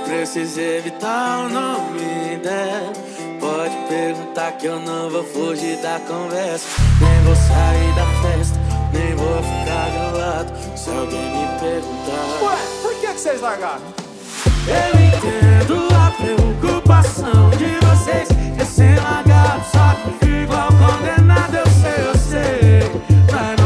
precisa evitar o nome dela. Pode perguntar que eu não vou fugir da conversa. Nem vou sair da festa, nem vou ficar do lado se alguém me perguntar. Ué, por que vocês largaram? Eu entendo a preocupação de vocês. Recém-largado, só que fico igual condenado. Eu sei, não é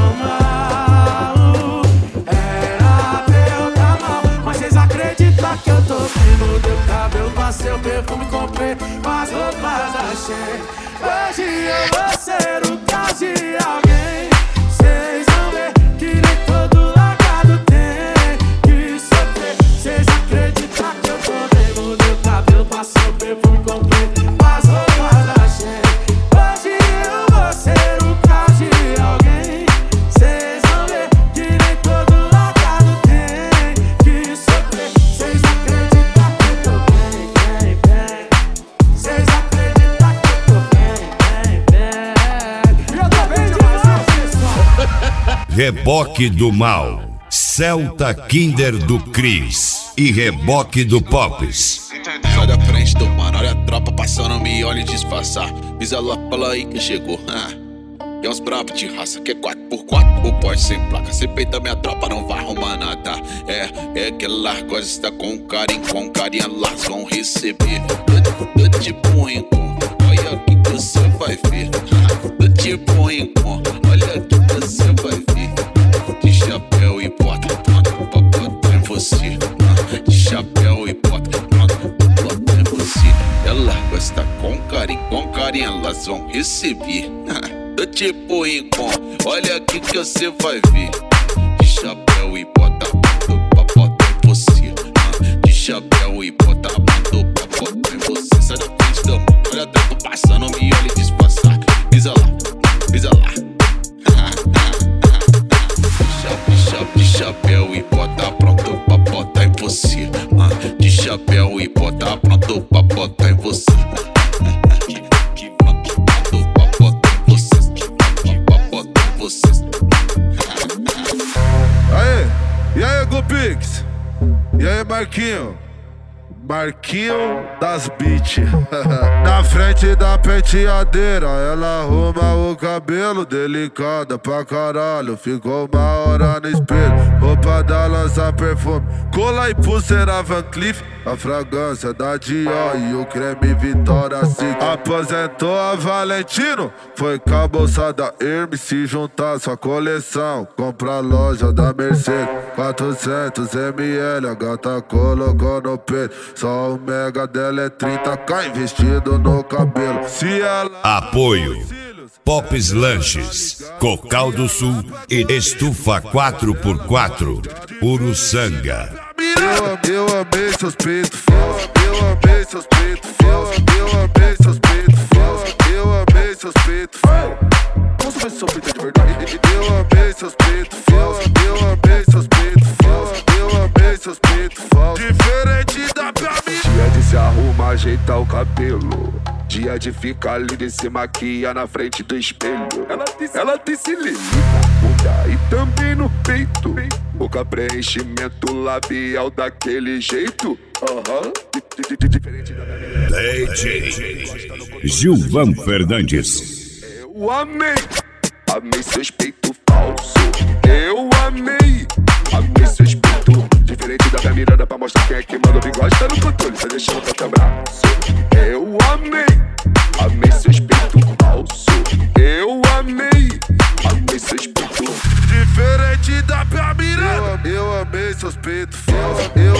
normal. Era pra eu tá mal, mas vocês acreditam que eu tô bem? Mudei o cabelo, passei o perfume, comprei as roupas da Shein. Hoje eu vou ser o caso de alguém. Vocês vão ver que nem todo largado tem que sofrer. Vocês acreditam que eu tô bem? Mudei o cabelo, passei o perfume, comprei as roupas da Shein. Hoje eu vou ser o caso de alguém. Vocês vão ver que nem todo largado tem que sofrer. Vocês acreditam que eu tô bem, bem, bem. Vocês acreditam que eu tô bem, bem, bem. Eu tô bem demais, pessoal. Reboque do Mal, Celta Kinder do Cris e Reboque do Pops. Sai da frente do mano, olha a tropa passando, me olha e disfarçar. Visa lá, fala aí que chegou. É uns bravos de raça, que é 4x4 ou Porsche sem placa. Se peita minha tropa, não vai arrumar nada. É que elas gostam de estar com carinho, elas vão receber. Do tipo rincon, olha o que você vai ver. Do tipo rincon, olha o que você vai ver. De chapéu e bota, pronto, pra botar em você. De chapéu e bota, pronto, pra botar em você. Ela gosta com carinho, elas vão receber. Do tipo rincon, olha aqui que você vai ver. De chapéu e bota, pronto, pra botar em você. De chapéu e bota, pronto, pra botar em você. Sai da frente da mão, olha a tropa passando, me olha e disfarçar. Pisa lá, pisa lá. De chapéu e bota pronto pra botar em você. De chapéu e bota pronto pra botar em você. E aí, Gupix? E aí, Marquinho das beat. Na frente da penteadeira, ela arruma o cabelo, delicada pra caralho. Ficou uma hora no espelho, roupa da lança perfume, cola e pulseira Van Cleef, a fragrância da Dior e o creme Vitória Secret. Aposentou a Valentino, foi com a bolsa da Hermes. Se juntar sua coleção, compra a loja da Mercedes. 400 ml, a gata colocou no peito. Só o mega dela é 30k investido no cabelo. Se ela... Apoio Pops Lanches, Cocal do Sul e Estufa 4x4 Uruçanga. Eu amei seus peitos falsos, eu amei seus peitos falsos, eu amei seus peitos falsos, eu amei seus peitos falsos. Posso ver se seu peito é de verdade? Eu amei seus peitos falsos, eu amei seus peitos falsos, eu amei seus peitos falsos. Diferente da pra mim. Dia de se arrumar, ajeitar o cabelo. Dia de ficar linda e se maquiar na frente do espelho. Ela tem cilindro na bunda e também no peito. Boca preenchimento labial daquele jeito. Diferente da minha. DJ Gilvan Fernandes. Eu amei seus peitos falsos. Eu amei seus peitos. Diferente da minha mirada pra mostrar quem é que manda o bigode. Tá no controle, tá deixando o teu braço. Eu amei seus peitos falsos. Eu amei seus peitos. Diferente da pra mirada. Eu amei seus peitos falsos, eu